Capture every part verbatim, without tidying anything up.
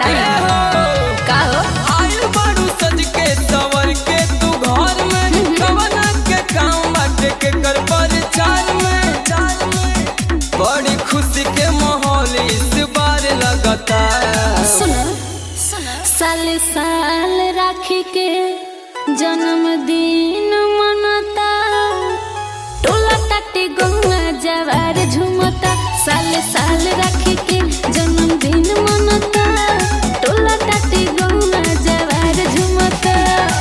बताई का हो आयु बारू सज के सवर के तू घर में कवना के काम बाटे के कर पर चाल में चाल में बड़ी खुशी के माहौल इस बार लगता। सुनो साल साल राखी के जन्मदिन मनता टोला टाटे गौआ जवार झुमता। साल साल राखी के जन्मदिन मनता टोला टाटे गौआ जवार झुमता।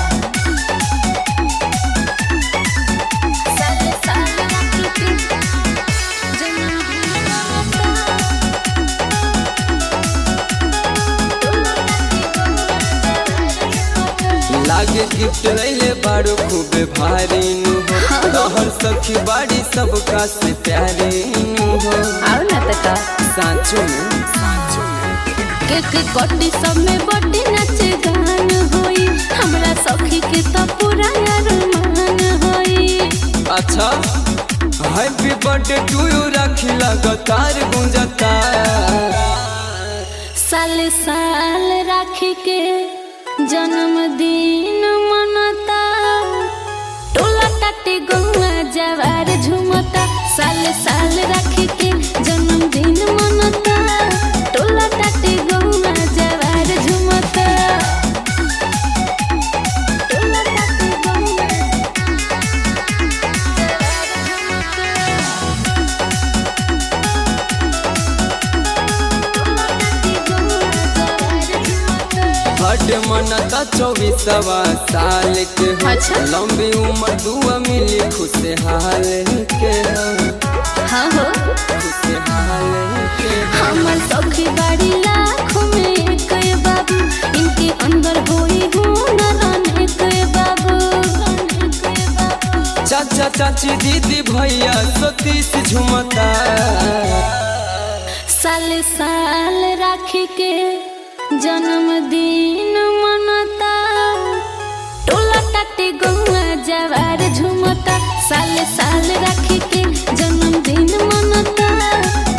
साल साल राखी के जन्मदिन मनता लागे गिफ्ट रहे बारू खूब भारी नु हो तोहर सखी बाड़ी सबका से प्यारे नु हो। आओ ना तका सांचो में सांचो में केक कटी सब में बड़ी नाच गान होई हमरा सखी के तो पूरा अरमान होई। अच्छा हैप्पी बर्थडे टू यू राखी लगातार गुंजता। साल साल राखी के जन्मदिन मनता टोला टाटे गौआ जवार झुमता। साल साल राखी के जन्मदिन मनता टोला टाटे गौआ जवार झुमता। टोला टाटे गौआ बर्थडे मनता चौबीसवा साल के हो। अच्छा। लंबी उम्र दुआ मिली खुशहाल के हो। हाँ हो खुशहाल के हो। हमर सखी बाड़ी लाखों में एक बाबू इनके अंदर होई हुनर एक बाबू। चाचा चाची दीदी भैया सतीश झुमता। साल साल राखी के जन्मदिन मनता टोला टाटे गौआ जवार झुमता। साल साल राखी के जन्मदिन मनता